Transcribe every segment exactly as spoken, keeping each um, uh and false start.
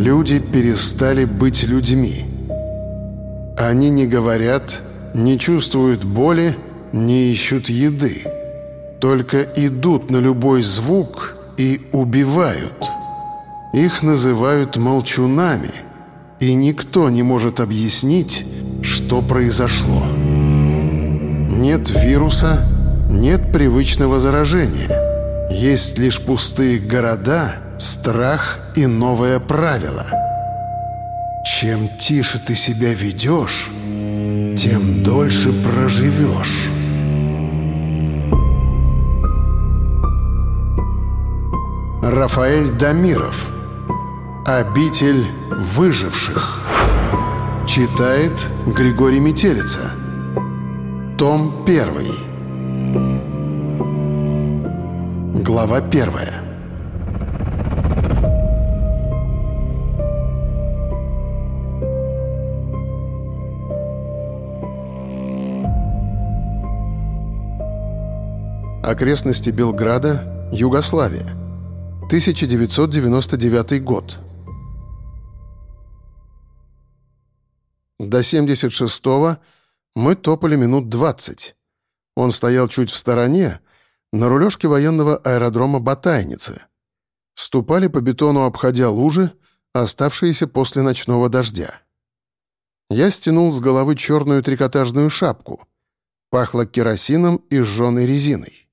Люди перестали быть людьми. Они не говорят, не чувствуют боли, не ищут еды. Только идут на любой звук и убивают. Их называют молчунами, и никто не может объяснить, что произошло. Нет вируса, нет привычного заражения. Есть лишь пустые города, страх и новое правило. Чем тише ты себя ведешь, тем дольше проживешь. Рафаэль Дамиров. «Обитель выживших». Читает Григорий Метелица. Том первый. Глава первая. Окрестности Белграда, Югославия. тысяча девятьсот девяносто девятый год. До семьдесят шестого мы топали минут двадцать. Он стоял чуть в стороне, на рулежке военного аэродрома Батайницы. Ступали по бетону, обходя лужи, оставшиеся после ночного дождя. Я стянул с головы черную трикотажную шапку. Пахло керосином и сжженной резиной.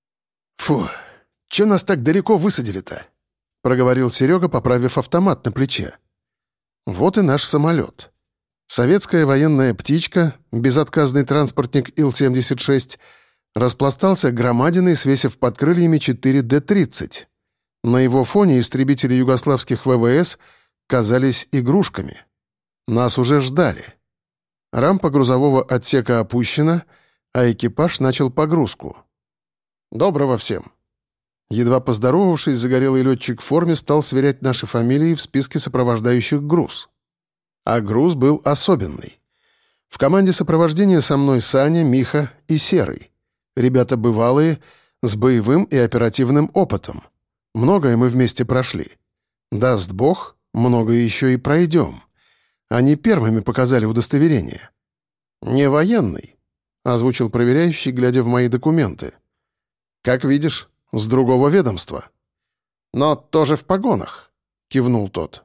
«Фу, чё нас так далеко высадили-то?» — проговорил Серега, поправив автомат на плече. «Вот и наш самолет. Советская военная птичка, безотказный транспортник Ил семьдесят шесть, распластался громадиной, свесив под крыльями четыре Д тридцать. На его фоне истребители югославских вэ вэ эс казались игрушками. Нас уже ждали. Рампа грузового отсека опущена, а экипаж начал погрузку. «Доброго всем!» Едва поздоровавшись, загорелый летчик в форме стал сверять наши фамилии в списке сопровождающих груз. А груз был особенный. В команде сопровождения со мной Саня, Миха и Серый. Ребята бывалые, с боевым и оперативным опытом. Многое мы вместе прошли. Даст Бог, многое еще и пройдем. Они первыми показали удостоверение. «Не военный», — озвучил проверяющий, глядя в мои документы. «Как видишь, с другого ведомства». «Но тоже в погонах», — кивнул тот.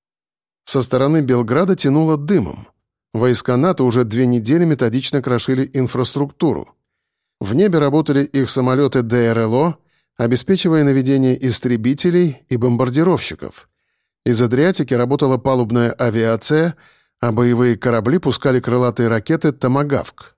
Со стороны Белграда тянуло дымом. Войска НАТО уже две недели методично крошили инфраструктуру. В небе работали их самолеты Дэ Эр Эл О, обеспечивая наведение истребителей и бомбардировщиков. Из Адриатики работала палубная авиация, а боевые корабли пускали крылатые ракеты «Томагавк».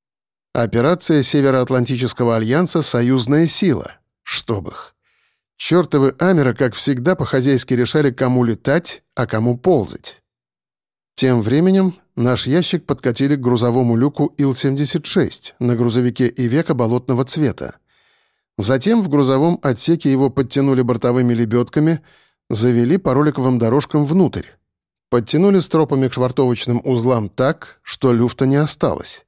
Операция Североатлантического альянса «Союзная сила». Чтоб их. Чёртовы амеры, как всегда, по-хозяйски решали, кому летать, а кому ползать. Тем временем наш ящик подкатили к грузовому люку Ил семьдесят шесть на грузовике «Ивеко» болотного цвета. Затем в грузовом отсеке его подтянули бортовыми лебедками, завели по роликовым дорожкам внутрь. Подтянули стропами к швартовочным узлам так, что люфта не осталось.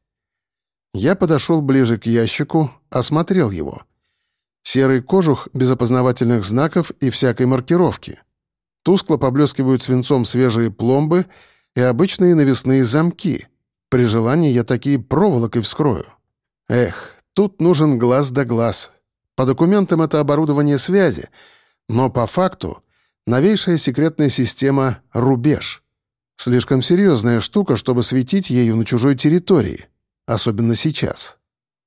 Я подошел ближе к ящику, осмотрел его. Серый кожух без опознавательных знаков и всякой маркировки. Тускло поблескивают свинцом свежие пломбы и обычные навесные замки. При желании я такие проволокой вскрою. Эх, тут нужен глаз да глаз. По документам это оборудование связи, но по факту новейшая секретная система «Рубеж». Слишком серьезная штука, чтобы светить ею на чужой территории. Особенно сейчас.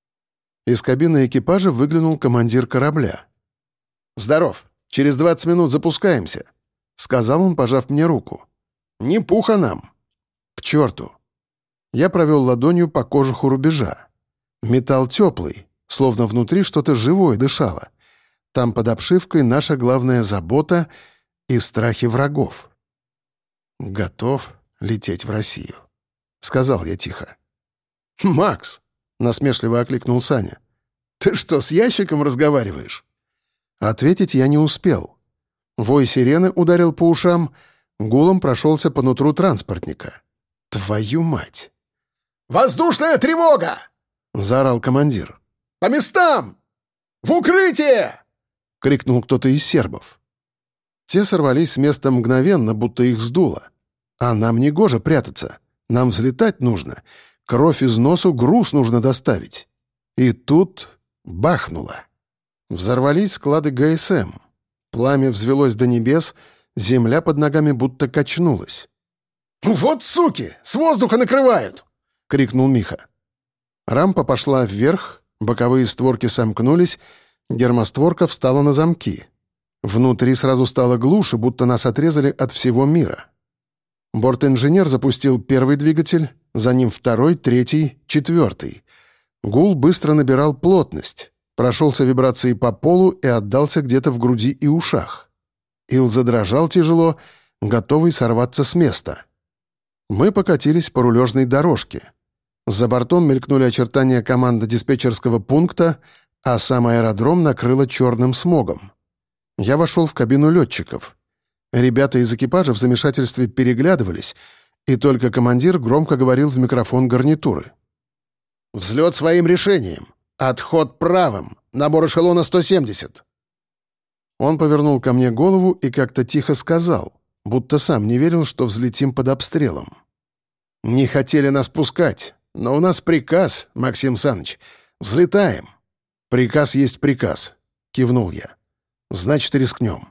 Из кабины экипажа выглянул командир корабля. «Здоров. Через двадцать минут запускаемся», — сказал он, пожав мне руку. «Не пуха нам». «К черту». Я провел ладонью по кожуху рубежа. Металл теплый, словно внутри что-то живое дышало. Там под обшивкой наша главная забота и страхи врагов. «Готов лететь в Россию», — сказал я тихо. «Макс!» — насмешливо окликнул Саня. «Ты что, с ящиком разговариваешь?» Ответить я не успел. Вой сирены ударил по ушам, гулом прошелся по нутру транспортника. «Твою мать!» «Воздушная тревога!» — заорал командир. «По местам! В укрытие!» — крикнул кто-то из сербов. Те сорвались с места мгновенно, будто их сдуло. А нам не гоже прятаться. Нам взлетать нужно. Кровь из носу, груз нужно доставить. И тут бахнуло. Взорвались склады ГСМ. Пламя взвелось до небес, земля под ногами будто качнулась. «Вот суки! С воздуха накрывают!» — крикнул Миха. Рампа пошла вверх, боковые створки сомкнулись, гермостворка встала на замки. Внутри сразу стало глуше, будто нас отрезали от всего мира. Борт-инженер запустил первый двигатель, за ним второй, третий, четвертый. Гул быстро набирал плотность, прошелся вибрацией по полу и отдался где-то в груди и ушах. Ил задрожал тяжело, готовый сорваться с места. Мы покатились по рулежной дорожке. За бортом мелькнули очертания команды диспетчерского пункта, а сам аэродром накрыло черным смогом. Я вошел в кабину летчиков. Ребята из экипажа в замешательстве переглядывались, и только командир громко говорил в микрофон гарнитуры. «Взлет своим решением. Отход правым. Набор эшелона сто семьдесят». Он повернул ко мне голову и как-то тихо сказал, будто сам не верил, что взлетим под обстрелом. «Не хотели нас пускать, но у нас приказ, Максим Саныч. Взлетаем». «Приказ есть приказ», — кивнул я. «Значит, рискнем».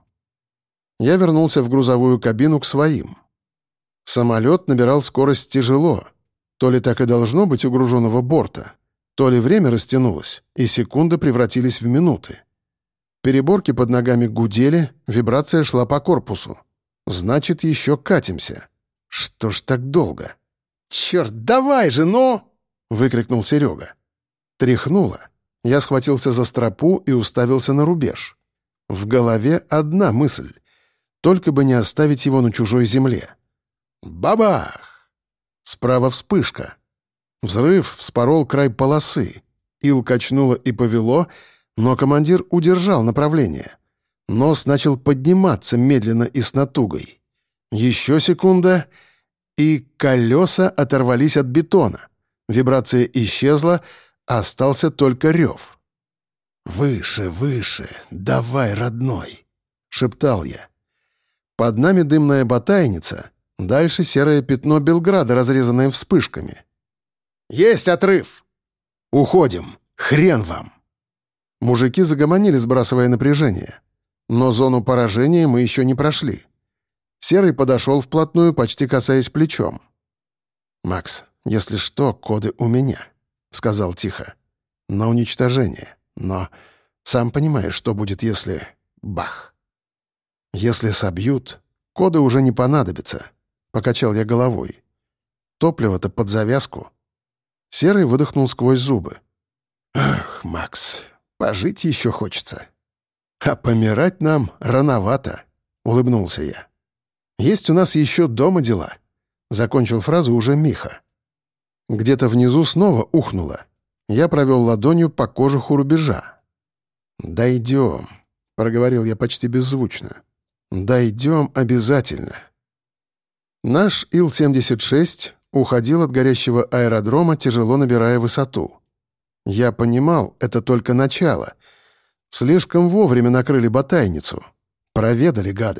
Я вернулся в грузовую кабину к своим. Самолет набирал скорость тяжело. То ли так и должно быть у груженного борта, то ли время растянулось, и секунды превратились в минуты. Переборки под ногами гудели, вибрация шла по корпусу. Значит, еще катимся. Что ж так долго? «Черт, давай же, ну!» — выкрикнул Серега. Тряхнуло. Я схватился за стропу и уставился на рубеж. В голове одна мысль. Только бы не оставить его на чужой земле. Бабах! Справа вспышка. Взрыв вспорол край полосы. Ил качнуло и повело, но командир удержал направление. Нос начал подниматься медленно и с натугой. Еще секунда, и колеса оторвались от бетона. Вибрация исчезла, остался только рев. «Выше, выше, давай, родной!» — шептал я. Под нами дымная батайница, дальше серое пятно Белграда, разрезанное вспышками. «Есть отрыв!» «Уходим! Хрен вам!» Мужики загомонили, сбрасывая напряжение. Но зону поражения мы еще не прошли. Серый подошел вплотную, почти касаясь плечом. «Макс, если что, коды у меня», — сказал тихо. «На уничтожение. Но сам понимаешь, что будет, если... бах!» «Если собьют, коды уже не понадобятся», — покачал я головой. «Топливо-то под завязку». Серый выдохнул сквозь зубы. «Ах, Макс, пожить еще хочется». «А помирать нам рановато», — улыбнулся я. «Есть у нас еще дома дела», — закончил фразу уже Миха. Где-то внизу снова ухнуло. Я провел ладонью по кожуху рубежа. «Дойдем», — проговорил я почти беззвучно. «Дойдем обязательно». Наш Ил семьдесят шесть уходил от горящего аэродрома, тяжело набирая высоту. Я понимал, это только начало. Слишком вовремя накрыли батайницу. Проведали гады.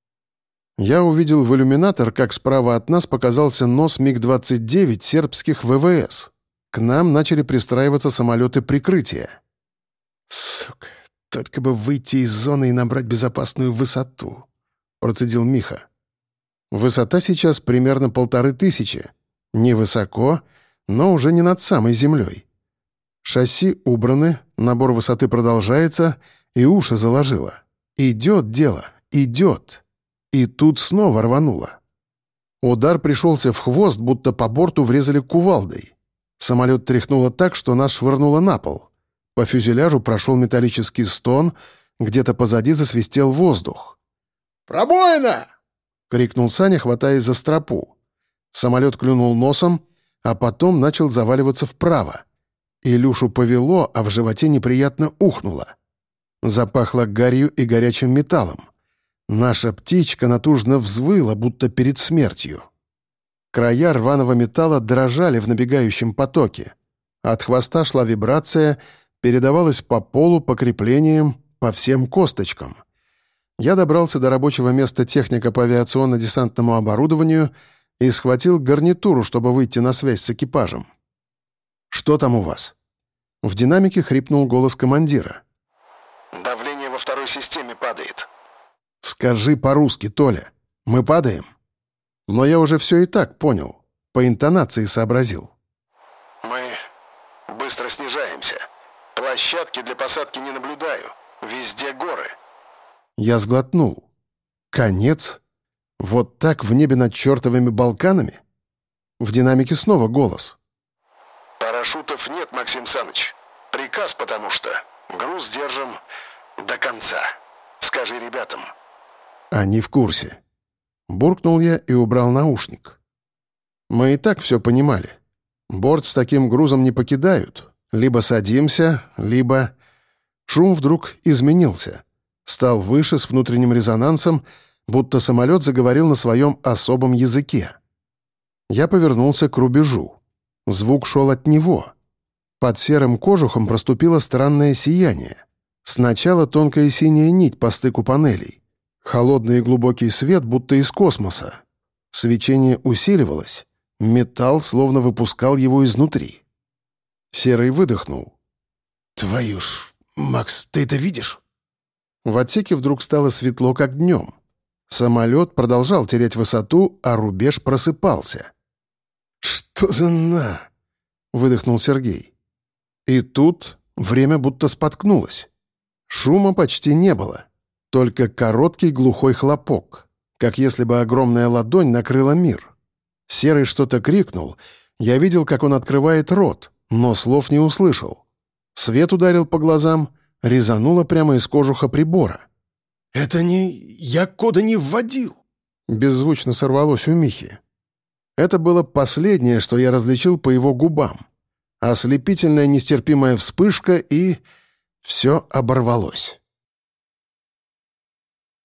Я увидел в иллюминатор, как справа от нас показался нос миг двадцать девять сербских ВВС. К нам начали пристраиваться самолеты прикрытия. «Сука, только бы выйти из зоны и набрать безопасную высоту», — процедил Миха. Высота сейчас примерно полторы тысячи. Невысоко, но уже не над самой землей. Шасси убраны, набор высоты продолжается, и уши заложило. Идет дело, идет. И тут снова рвануло. Удар пришелся в хвост, будто по борту врезали кувалдой. Самолет тряхнуло так, что нас швырнуло на пол. По фюзеляжу прошел металлический стон, где-то позади засвистел воздух. «Пробоина!» — крикнул Саня, хватаясь за стропу. Самолет клюнул носом, а потом начал заваливаться вправо. Илюшу повело, а в животе неприятно ухнуло. Запахло гарью и горячим металлом. Наша птичка натужно взвыла, будто перед смертью. Края рваного металла дрожали в набегающем потоке. От хвоста шла вибрация, передавалась по полу, по креплениям, по всем косточкам. Я добрался до рабочего места техника по авиационно-десантному оборудованию и схватил гарнитуру, чтобы выйти на связь с экипажем. «Что там у вас?» В динамике хрипнул голос командира. «Давление во второй системе падает». «Скажи по-русски, Толя. Мы падаем?» Но я уже все и так понял. По интонации сообразил. «Мы быстро снижаемся. Площадки для посадки не наблюдаю. Везде горы». Я сглотнул. «Конец? Вот так в небе над чертовыми Балканами?» В динамике снова голос. «Парашютов нет, Максим Саныч. Приказ, потому что груз держим до конца. Скажи ребятам». «Они в курсе». Буркнул я и убрал наушник. Мы и так все понимали. Борт с таким грузом не покидают. Либо садимся, либо... Шум вдруг изменился. Стал выше, с внутренним резонансом, будто самолет заговорил на своем особом языке. Я повернулся к рубежу. Звук шел от него. Под серым кожухом проступило странное сияние. Сначала тонкая синяя нить по стыку панелей. Холодный и глубокий свет, будто из космоса. Свечение усиливалось. Металл словно выпускал его изнутри. Серый выдохнул. «Твою ж, Макс, ты это видишь?» В отсеке вдруг стало светло, как днем. Самолет продолжал терять высоту, а рубеж просыпался. «Что за на?» — выдохнул Сергей. И тут время будто споткнулось. Шума почти не было. Только короткий глухой хлопок, как если бы огромная ладонь накрыла мир. Серый что-то крикнул. Я видел, как он открывает рот, но слов не услышал. Свет ударил по глазам, резануло прямо из кожуха прибора. «Это не... Я кода не вводил!» Беззвучно сорвалось у Михи. Это было последнее, что я различил по его губам. Ослепительная нестерпимая вспышка, и... все оборвалось.